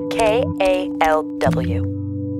KALW.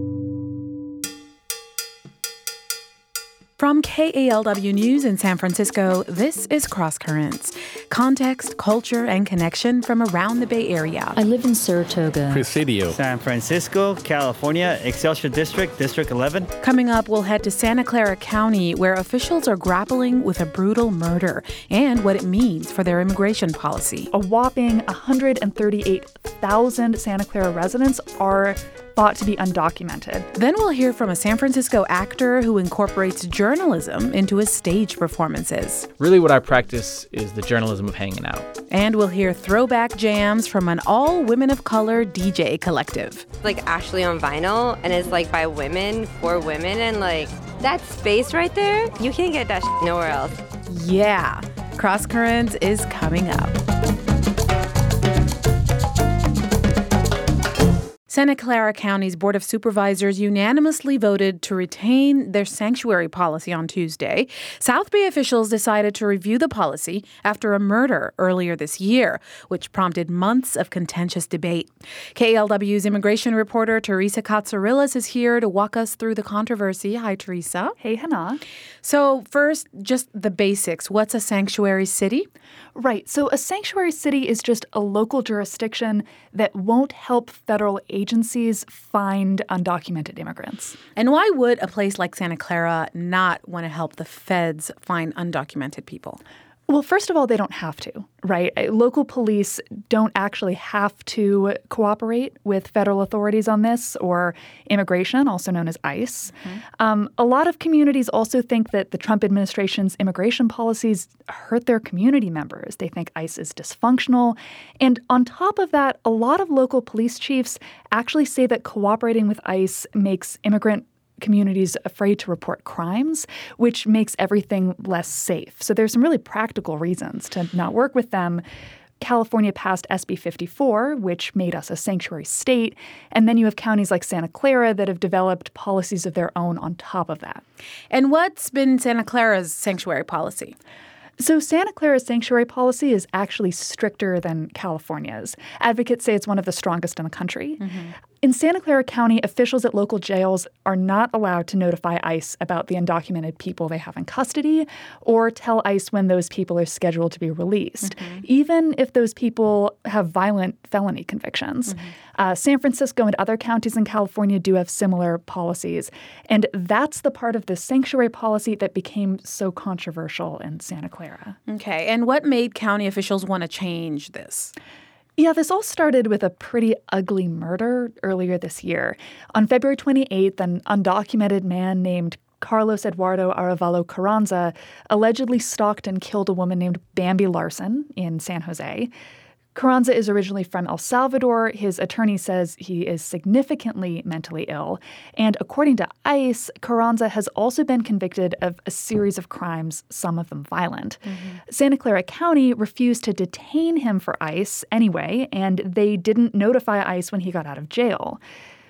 From KALW News in San Francisco, this is Cross Currents. Context, culture, and connection from around the Bay Area. I live in Saratoga, Presidio, San Francisco, California, Excelsior District, District 11. Coming up, we'll head to Santa Clara County, where officials are grappling with a brutal murder and what it means for their immigration policy. A whopping 138,000 Santa Clara residents are thought to be undocumented. Then we'll hear from a San Francisco actor who incorporates journalism into his stage performances. Really what I practice is the journalism of hanging out. And we'll hear throwback jams from an all-women of color DJ collective. Like Ashley on vinyl, and it's like by women, for women, and like that space right there, you can't get that nowhere else. Yeah, Cross Currents is coming up. Santa Clara County's Board of Supervisors unanimously voted to retain their sanctuary policy on Tuesday. South Bay officials decided to review the policy after a murder earlier this year, which prompted months of contentious debate. KALW's immigration reporter Teresa Katsourelis is here to walk us through the controversy. Hi, Teresa. Hey, Hannah. So first, just the basics. What's a sanctuary city? Right. So a sanctuary city is just a local jurisdiction that won't help federal agencies find undocumented immigrants. And why would a place like Santa Clara not want to help the feds find undocumented people? Well, first of all, they don't have to, right? Local police don't actually have to cooperate with federal authorities on this, or immigration, also known as ICE. A lot of communities also think that the Trump administration's immigration policies hurt their community members. They think ICE is dysfunctional. And on top of that, a lot of local police chiefs actually say that cooperating with ICE makes immigrant communities afraid to report crimes, which makes everything less safe. So there's some really practical reasons to not work with them. California passed SB 54, which made us a sanctuary state. And then you have counties like Santa Clara that have developed policies of their own on top of that. And what's been Santa Clara's sanctuary policy? So Santa Clara's sanctuary policy is actually stricter than California's. Advocates say it's one of the strongest in the country. In Santa Clara County, officials at local jails are not allowed to notify ICE about the undocumented people they have in custody or tell ICE when those people are scheduled to be released, even if those people have violent felony convictions. San Francisco and other counties in California do have similar policies. And that's the part of the sanctuary policy that became so controversial in Santa Clara. Okay. And what made county officials want to change this? Yeah, this all started with a pretty ugly murder earlier this year. On February 28th, an undocumented man named Carlos Eduardo Arevalo Carranza allegedly stalked and killed a woman named Bambi Larson in San Jose. Carranza is originally from El Salvador. His attorney says he is significantly mentally ill. And according to ICE, Carranza has also been convicted of a series of crimes, some of them violent. Santa Clara County refused to detain him for ICE anyway, and they didn't notify ICE when he got out of jail.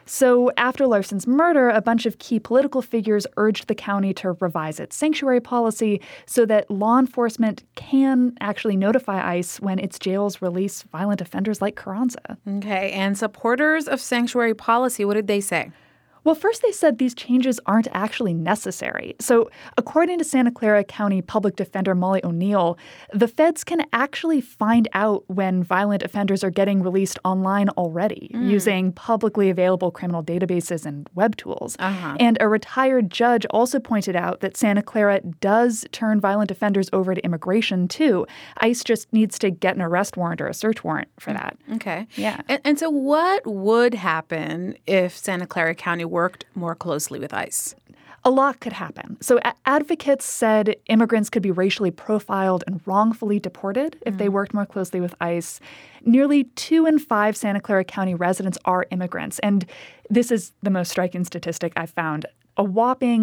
So after Larson's murder, a bunch of key political figures urged the county to revise its sanctuary policy so that law enforcement can actually notify ICE when its jails release violent offenders like Carranza. Okay, and supporters of sanctuary policy, what did they say? Well, first they said these changes aren't actually necessary. So according to Santa Clara County Public Defender Molly O'Neill, the feds can actually find out when violent offenders are getting released online already using publicly available criminal databases and web tools. And a retired judge also pointed out that Santa Clara does turn violent offenders over to immigration, too. ICE just needs to get an arrest warrant or a search warrant for that. Okay. Yeah. And so what would happen if Santa Clara County worked more closely with ICE? A lot could happen. So advocates said immigrants could be racially profiled and wrongfully deported if they worked more closely with ICE. Nearly 2 in 5 Santa Clara County residents are immigrants. And this is the most striking statistic I've found. A whopping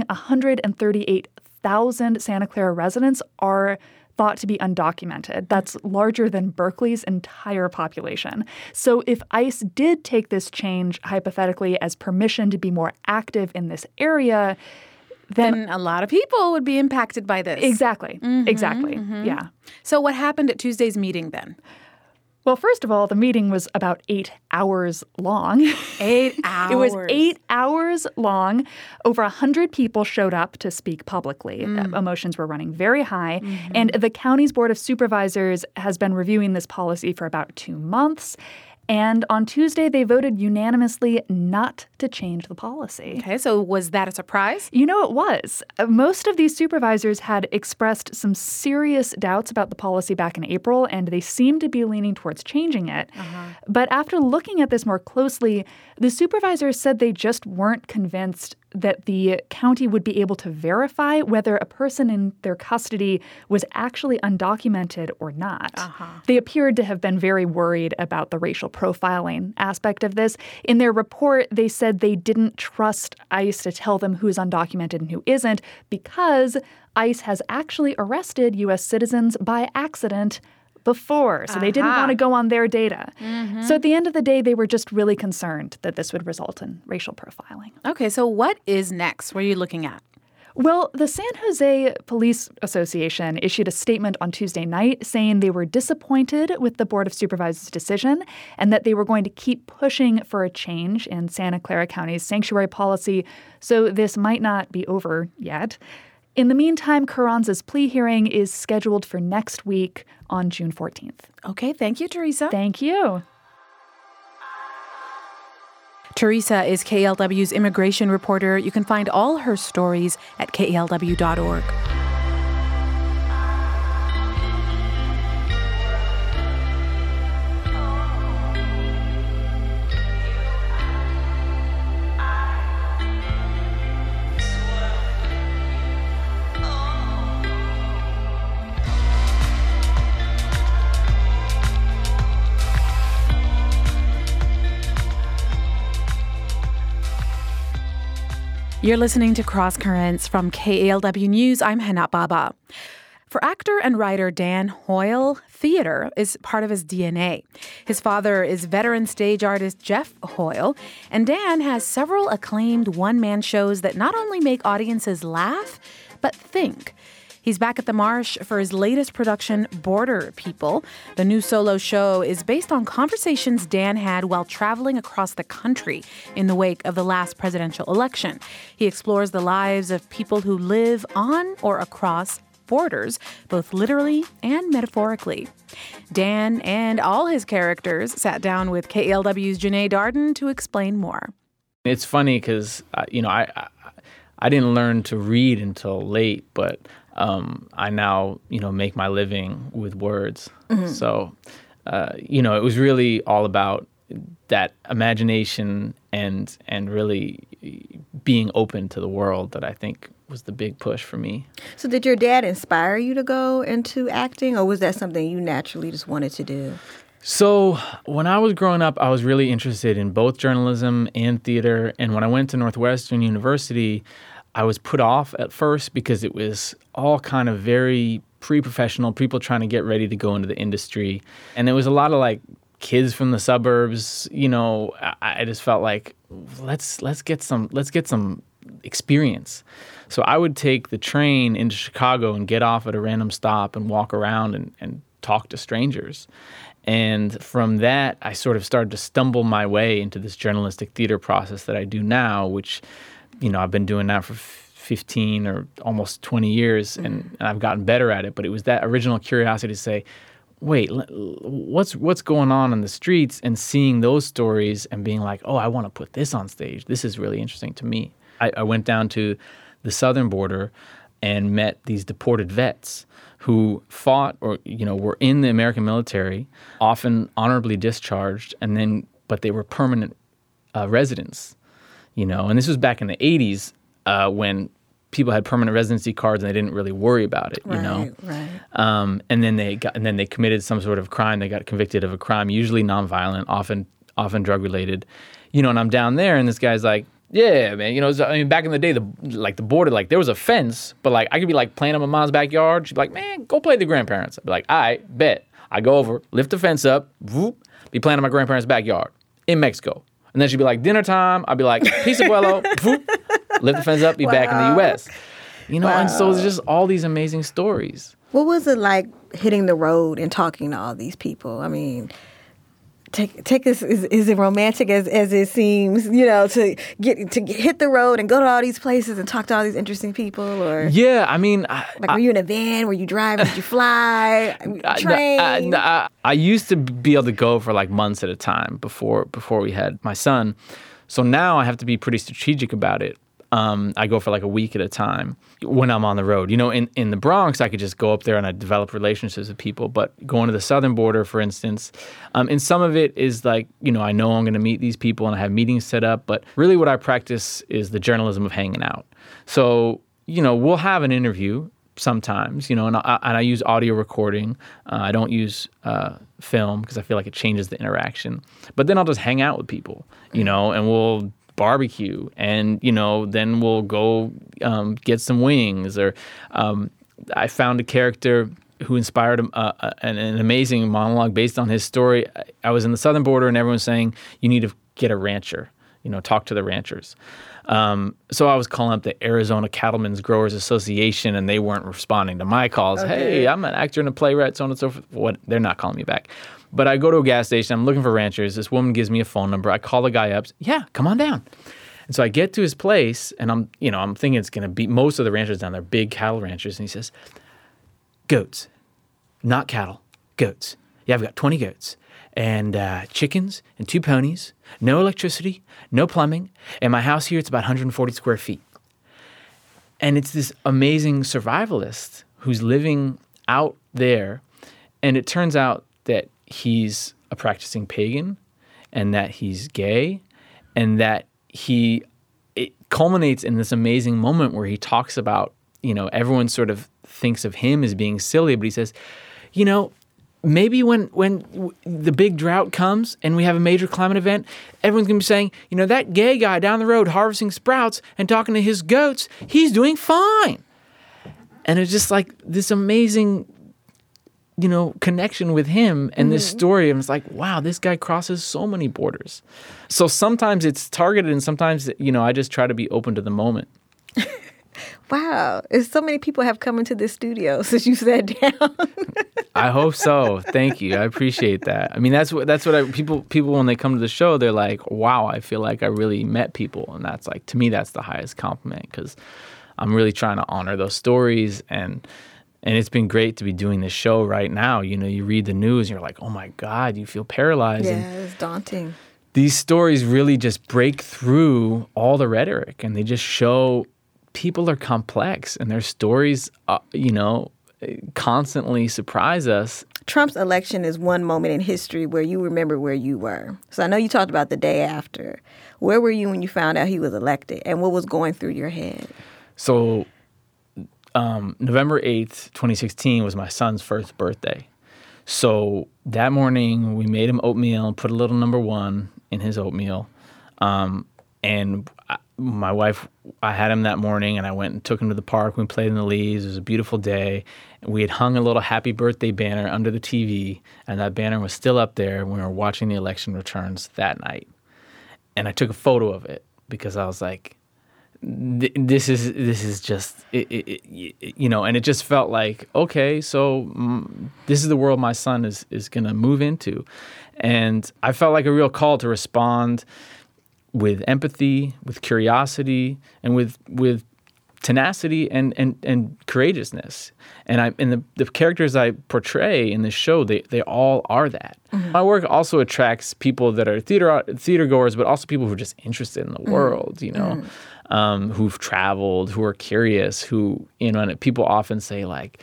138,000 Santa Clara residents are thought to be undocumented. That's larger than Berkeley's entire population. So if ICE did take this change, hypothetically, as permission to be more active in this area, then a lot of people would be impacted by this. Exactly. Yeah. So what happened at Tuesday's meeting then? Well, first of all, the meeting was about 8 hours long. 8 hours. It was 8 hours long. Over 100 people showed up to speak publicly. Emotions were running very high. And the county's Board of Supervisors has been reviewing this policy for about 2 months. And on Tuesday, they voted unanimously not to change the policy. Okay, so was that a surprise? You know, it was. Most of these supervisors had expressed some serious doubts about the policy back in April, and they seemed to be leaning towards changing it. But after looking at this more closely, the supervisors said they just weren't convinced that the county would be able to verify whether a person in their custody was actually undocumented or not. They appeared to have been very worried about the racial profiling aspect of this. In their report, they said they didn't trust ICE to tell them who's undocumented and who isn't because ICE has actually arrested U.S. citizens by accident before, so they didn't want to go on their data. So at the end of the day, they were just really concerned that this would result in racial profiling. Okay, so what is next? What are you looking at? Well, the San Jose Police Association issued a statement on Tuesday night saying they were disappointed with the Board of Supervisors' decision and that they were going to keep pushing for a change in Santa Clara County's sanctuary policy, so this might not be over yet. In the meantime, Carranza's plea hearing is scheduled for next week on June 14th. Okay, thank you, Teresa. Thank you. Teresa is KALW's immigration reporter. You can find all her stories at kalw.org. You're listening to Cross Currents from KALW News. I'm Hannah Baba. For actor and writer Dan Hoyle, theater is part of his DNA. His father is veteran stage artist Jeff Hoyle, and Dan has several acclaimed one-man shows that not only make audiences laugh, but think. He's back at the Marsh for his latest production, Border People. The new solo show is based on conversations Dan had while traveling across the country in the wake of the last presidential election. He explores the lives of people who live on or across borders, both literally and metaphorically. Dan and all his characters sat down with KALW's Janae Darden to explain more. It's funny because, I didn't learn to read until late, but I now, make my living with words. So, it was really all about that imagination and really being open to the world that I think was the big push for me. So did your dad inspire you to go into acting, or was that something you naturally just wanted to do? So when I was growing up, I was really interested in both journalism and theater. And when I went to Northwestern University, I was put off at first because it was all kind of very pre-professional, people trying to get ready to go into the industry. And there was a lot of kids from the suburbs. I just felt like let's get some experience. So I would take the train into Chicago and get off at a random stop and walk around and talk to strangers. And from that, I sort of started to stumble my way into this journalistic theater process that I do now, which I've been doing now for 15 or almost 20 years, and I've gotten better at it. But it was that original curiosity to say, wait, what's going on in the streets, and seeing those stories and being like, oh, I want to put this on stage. This is really interesting to me. I went down to the southern border and met these deported vets who fought or, were in the American military, often honorably discharged, but they were permanent residents. And this was back in the 80s when people had permanent residency cards and they didn't really worry about it, Right. And then they committed some sort of crime. They got convicted of a crime, usually nonviolent, often drug related, and I'm down there and this guy's like, yeah, man, back in the day, the border, there was a fence, but I could be playing in my mom's backyard. She'd be like, man, go play with the grandparents. I'd be like, all right, bet. I go over, lift the fence up, whoop, be playing in my grandparents' backyard in Mexico. And then she'd be like, dinner time. I'd be like, peace abuelo, whoop, lift the fence up, be back in the U.S. And so it's just all these amazing stories. What was it like hitting the road and talking to all these people? I mean, take this, is it romantic as it seems, to hit the road and go to all these places and talk to all these interesting people? Or yeah, I mean, were you in a van? Were you driving? Did you fly? Train? I used to be able to go for like months at a time before we had my son. So now I have to be pretty strategic about it. I go for like a week at a time when I'm on the road. In the Bronx, I could just go up there and I develop relationships with people. But going to the southern border, for instance, and some of it is like, I know I'm going to meet these people and I have meetings set up. But really what I practice is the journalism of hanging out. So, we'll have an interview sometimes, and I use audio recording. I don't use film because I feel like it changes the interaction. But then I'll just hang out with people, and we'll barbecue, and then we'll go get some wings. Or I found a character who inspired an amazing monologue based on his story. I was in the southern border, and everyone was saying you need to get a rancher, talk to the ranchers. So I was calling up the Arizona Cattlemen's Growers Association, and they weren't responding to my calls. Okay. Hey, I'm an actor and a playwright, so on and so forth. What? They're not calling me back. But I go to a gas station. I'm looking for ranchers. This woman gives me a phone number. I call the guy up. Yeah, come on down. And so I get to his place, and I'm thinking it's going to be most of the ranchers down there, big cattle ranchers. And he says, goats, not cattle, goats. Yeah, I've got 20 goats and chickens and 2 ponies, no electricity, no plumbing. And my house here, it's about 140 square feet. And it's this amazing survivalist who's living out there. And it turns out that he's a practicing pagan, and that he's gay, and that it culminates in this amazing moment where he talks about, everyone sort of thinks of him as being silly, but he says, maybe when the big drought comes and we have a major climate event, everyone's going to be saying, that gay guy down the road harvesting sprouts and talking to his goats, he's doing fine. And it's just like this amazing connection with him and this story. And it's like, wow, this guy crosses so many borders. So sometimes it's targeted, and sometimes, I just try to be open to the moment. Wow. So many people have come into this studio since you sat down. I hope so. Thank you. I appreciate that. I mean, that's what people when they come to the show, they're like, wow, I feel like I really met people. And that's like, to me, that's the highest compliment, because I'm really trying to honor those stories. And it's been great to be doing this show right now. You read the news and you're like, oh my God, you feel paralyzed. Yeah, and it's daunting. These stories really just break through all the rhetoric, and they just show people are complex, and their stories, constantly surprise us. Trump's election is one moment in history where you remember where you were. So I know you talked about the day after. Where were you when you found out he was elected, and what was going through your head? So November 8th, 2016 was my son's first birthday. So that morning we made him oatmeal and put a little number 1 in his oatmeal. And my wife, I had him that morning, and I went and took him to the park. We played in the leaves. It was a beautiful day. We had hung a little happy birthday banner under the TV, and that banner was still up there when we were watching the election returns that night. And I took a photo of it because I was like, this is just, and it just felt like, okay, so this is the world my son is going to move into. And I felt like a real call to respond with empathy, with curiosity, and with tenacity and courageousness. And the characters I portray in this show, they all are that. Mm-hmm. My work also attracts people that are theater goers, but also people who are just interested in the world, who've traveled, who are curious, who, and people often say like,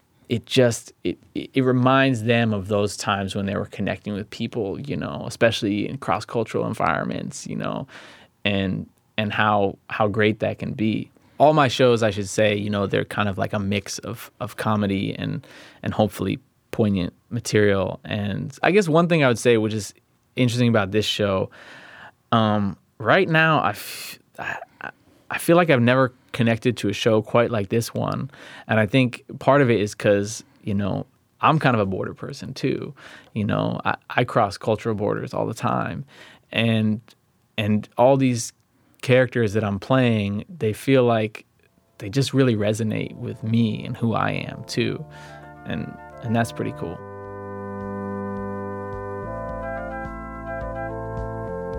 it reminds them of those times when they were connecting with people, especially in cross-cultural environments, and how great that can be. All my shows, I should say, they're kind of like a mix of comedy and hopefully poignant material. And I guess one thing I would say, which is interesting about this show, right now I feel like I've never connected to a show quite like this one. And I think part of it is because, I'm kind of a border person too. I cross cultural borders all the time. And all these characters that I'm playing, they feel like they just really resonate with me and who I am too. And that's pretty cool.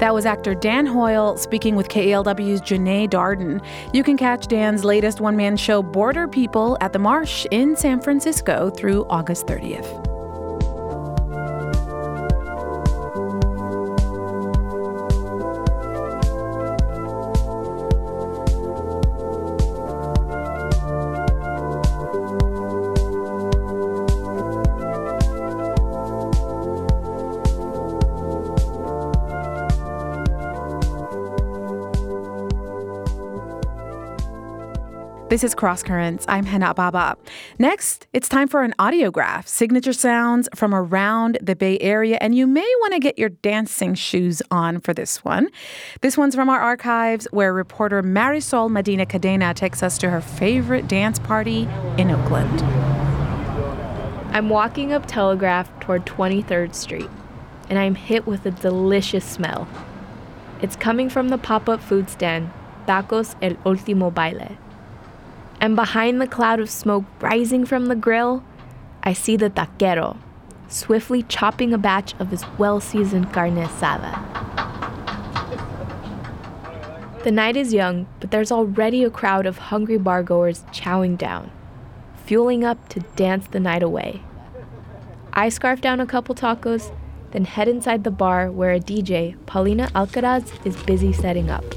That was actor Dan Hoyle speaking with KALW's Janae Darden. You can catch Dan's latest one-man show, Border People, at the Marsh in San Francisco through August 30th. This is Cross Currents. I'm Hana Baba. Next, it's time for an audiograph, signature sounds from around the Bay Area, and you may want to get your dancing shoes on for this one. This one's from our archives, where reporter Marisol Medina Cadena takes us to her favorite dance party in Oakland. I'm walking up Telegraph toward 23rd Street, and I'm hit with a delicious smell. It's coming from the pop-up food stand, Tacos El Último Baile. And behind the cloud of smoke rising from the grill, I see the taquero, swiftly chopping a batch of his well-seasoned carne asada. The night is young, but there's already a crowd of hungry bargoers chowing down, fueling up to dance the night away. I scarf down a couple tacos, then head inside the bar where a DJ, Paulina Alcaraz, is busy setting up.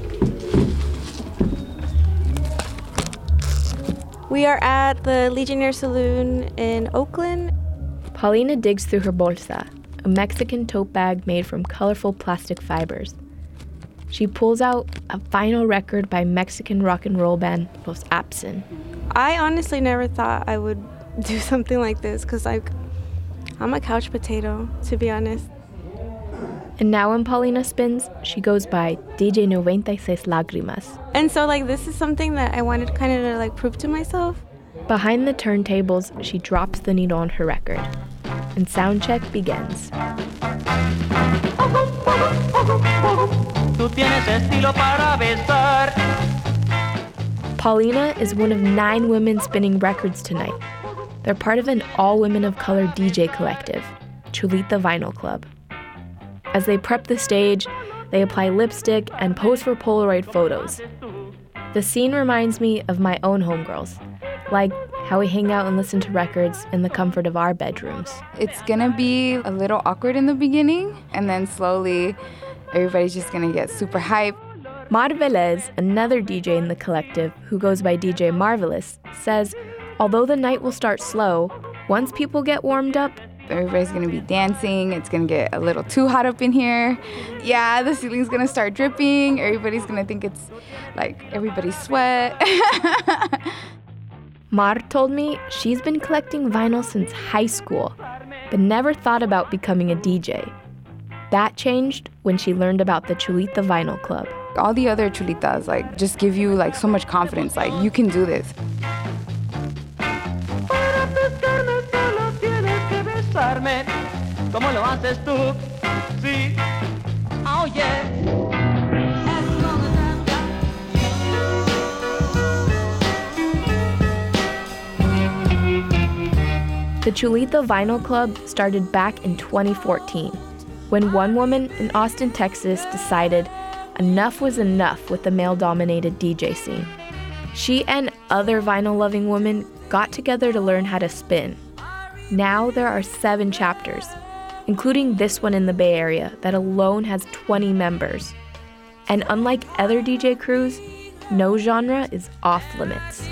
We are at the Legionnaire Saloon in Oakland. Paulina digs through her bolsa, a Mexican tote bag made from colorful plastic fibers. She pulls out a vinyl record by Mexican rock and roll band Los Absent. I honestly never thought I would do something like this because I'm a couch potato, to be honest. And now when Paulina spins, she goes by DJ 96 Lágrimas. And so this is something that I wanted kind of to prove to myself. Behind the turntables, she drops the needle on her record, and sound check begins. Paulina is one of 9 women spinning records tonight. They're part of an all-women of color DJ collective, Chulita Vinyl Club. As they prep the stage, they apply lipstick and pose for Polaroid photos. The scene reminds me of my own homegirls, like how we hang out and listen to records in the comfort of our bedrooms. It's gonna be a little awkward in the beginning, and then slowly everybody's just gonna get super hyped. Mar Velez, another DJ in the collective who goes by DJ Marvelous, says although the night will start slow, once people get warmed up, everybody's gonna be dancing. It's gonna get a little too hot up in here. Yeah, the ceiling's gonna start dripping. Everybody's gonna think it's everybody's sweat. Mar told me she's been collecting vinyl since high school, but never thought about becoming a DJ. That changed when she learned about the Chulita Vinyl Club. All the other chulitas just give you so much confidence, you can do this. ¿Cómo lo haces tú? Sí. Oh yeah. The Chulita Vinyl Club started back in 2014, when one woman in Austin, Texas decided enough was enough with the male-dominated DJ scene. She and other vinyl-loving women got together to learn how to spin. Now there are 7 chapters, including this one in the Bay Area that alone has 20 members. And unlike other DJ crews, no genre is off limits.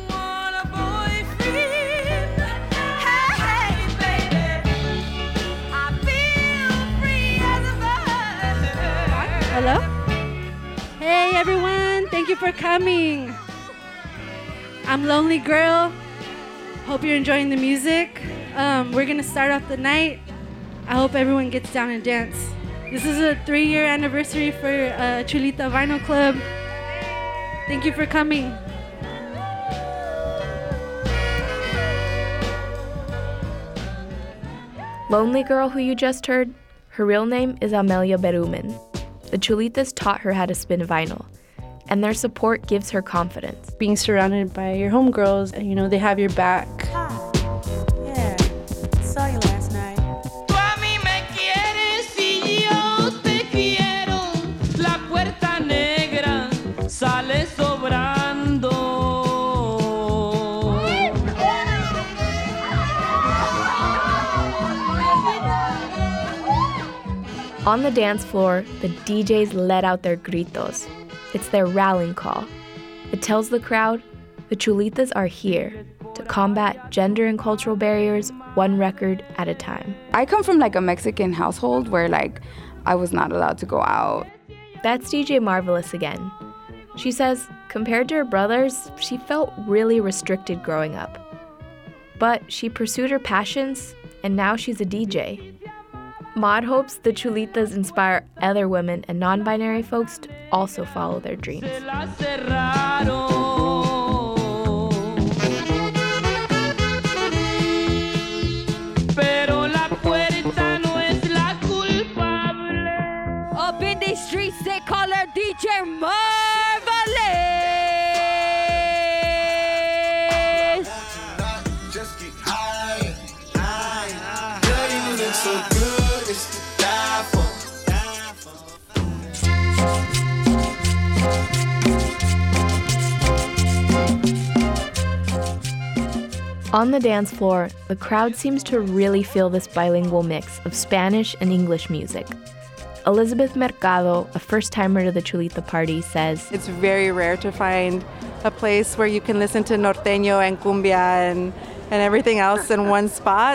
Hello? Hey everyone, thank you for coming. I'm Lonely Girl. Hope you're enjoying the music. We're gonna start off the night. I hope everyone gets down and dance. This is a 3-year anniversary for Chulita Vinyl Club. Thank you for coming. Lonely Girl, who you just heard, her real name is Amelia Berumen. The Chulitas taught her how to spin vinyl, and their support gives her confidence. Being surrounded by your homegirls, they have your back. Yeah, saw you last night. On the dance floor, the DJs let out their gritos. It's their rallying call. It tells the crowd the Chulitas are here to combat gender and cultural barriers one record at a time. I come from like a Mexican household where like I was not allowed to go out. That's DJ Marvelous again. She says compared to her brothers, she felt really restricted growing up. But she pursued her passions, and now she's a DJ. Maud hopes the Chulitas inspire other women and non-binary folks to also follow their dreams. Up in the streets, they call her DJ Marvelous. Just get high. Girl, you look so good, it's to die for. On the dance floor, the crowd seems to really feel this bilingual mix of Spanish and English music. Elizabeth Mercado, a first-timer to the Chulita party, says, It's very rare to find a place where you can listen to norteño and cumbia and everything else in one spot.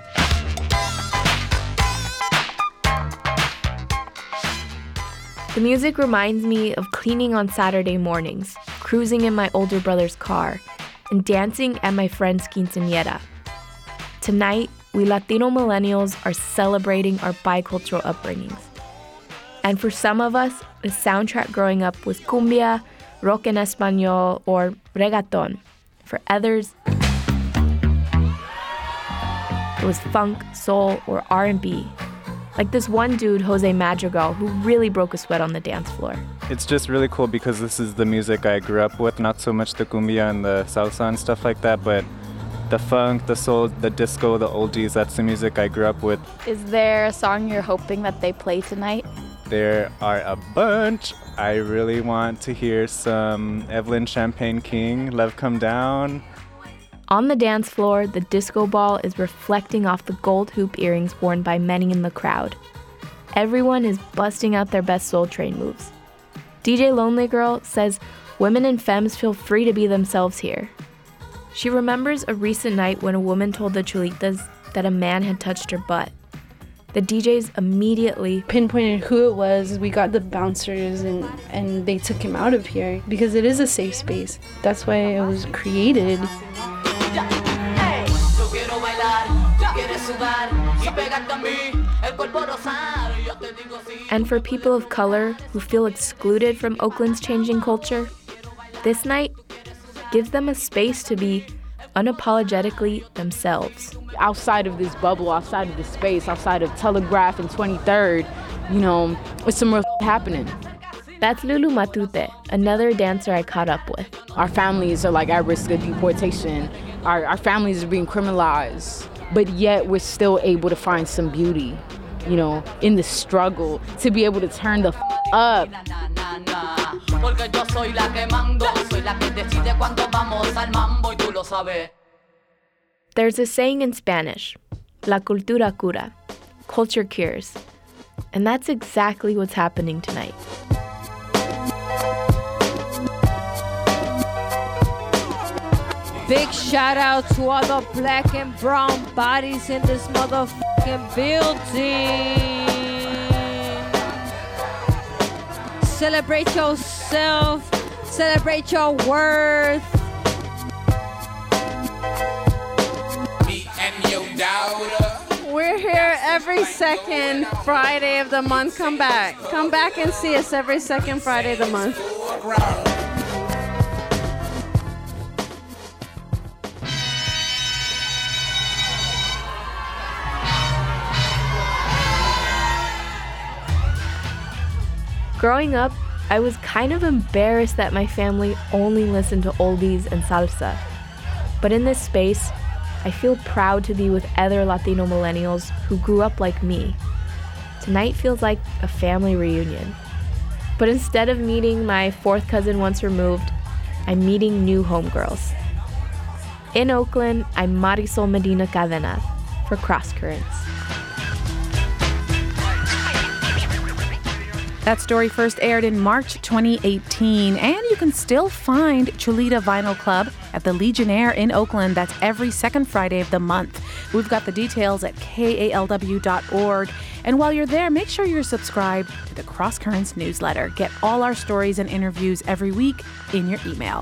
The music reminds me of cleaning on Saturday mornings, cruising in my older brother's car, and dancing at my friend's quinceañera. Tonight, we Latino millennials are celebrating our bicultural upbringings. And for some of us, the soundtrack growing up was cumbia, rock en español, or reggaeton. For others, it was funk, soul, or R&B. Like this one dude, Jose Madrigal, who really broke a sweat on the dance floor. It's just really cool because this is the music I grew up with, not so much the cumbia and the salsa and stuff like that, but the funk, the soul, the disco, the oldies, that's the music I grew up with. Is there a song you're hoping that they play tonight? There are a bunch. I really want to hear some Evelyn Champagne King, Love Come Down. On the dance floor, the disco ball is reflecting off the gold hoop earrings worn by many in the crowd. Everyone is busting out their best Soul Train moves. DJ Lonely Girl says women and femmes feel free to be themselves here. She remembers a recent night when a woman told the Chulitas that a man had touched her butt. The DJs immediately pinpointed who it was. We got the bouncers and they took him out of here because it is a safe space. That's why it was created. And for people of color who feel excluded from Oakland's changing culture, this night gives them a space to be unapologetically themselves. Outside of this bubble, outside of this space, outside of Telegraph and 23rd, it's some real happening. That's Lulu Matute, another dancer I caught up with. Our families are like at risk of deportation. Our families are being criminalized, but yet we're still able to find some beauty, in the struggle, to be able to turn the up. There's a saying in Spanish, la cultura cura, culture cures. And that's exactly what's happening tonight. Big shout out to all the black and brown bodies in this motherfucking building. Celebrate yourself. Celebrate your worth. Me and your daughter. We're here every second Friday of the month. Come back. Come back and see us every second Friday of the month. Growing up, I was kind of embarrassed that my family only listened to oldies and salsa. But in this space, I feel proud to be with other Latino millennials who grew up like me. Tonight feels like a family reunion. But instead of meeting my fourth cousin once removed, I'm meeting new homegirls. In Oakland, I'm Marisol Medina Cadena for Cross Currents. That story first aired in March 2018, and you can still find Chulita Vinyl Club at the Legionnaire in Oakland. That's every second Friday of the month. We've got the details at kalw.org. And while you're there, make sure you're subscribed to the Cross Currents newsletter. Get all our stories and interviews every week in your email.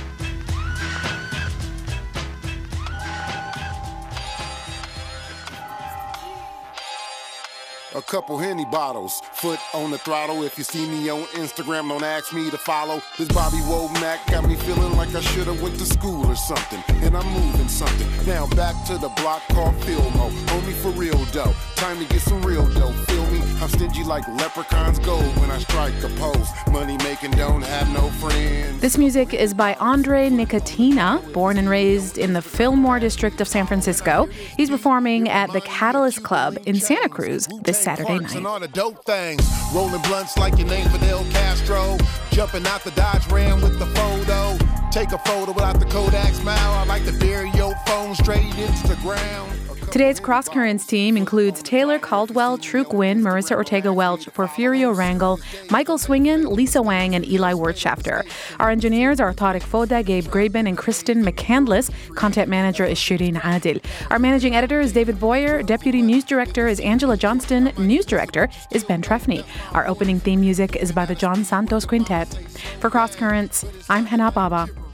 A couple Henny bottles, foot on the throttle. If you see me on Instagram, don't ask me to follow. This Bobby Womack got me feeling like I should've went to school or something. And I'm moving something. Now back to the block called Filmo. Homie for real dough. Time to get some real dough. Feel me? I'm stingy like leprechauns gold when I strike a pose. Money making don't have no friends. This music is by Andre Nicotina, born and raised in the Fillmore district of San Francisco. He's performing at the Catalyst Club in Santa Cruz this Saturday night. And all the dope things. Rolling blunts like your name Fidel Castro. Jumping out the Dodge Ram with the photo. Take a photo without the Kodak smile. I like to bury your phone straight into the ground. Today's Cross Currents team includes Taylor Caldwell, True Gwynn, Marissa Ortega-Welch, Porfirio Rangel, Michael Swingen, Lisa Wang, and Eli Wirtschafter. Our engineers are Tariq Foda, Gabe Graben, and Kristen McCandless. Content manager is Shirin Adil. Our managing editor is David Boyer. Deputy news director is Angela Johnston. News director is Ben Trefny. Our opening theme music is by the John Santos Quintet. For Cross Currents, I'm Hannah Baba.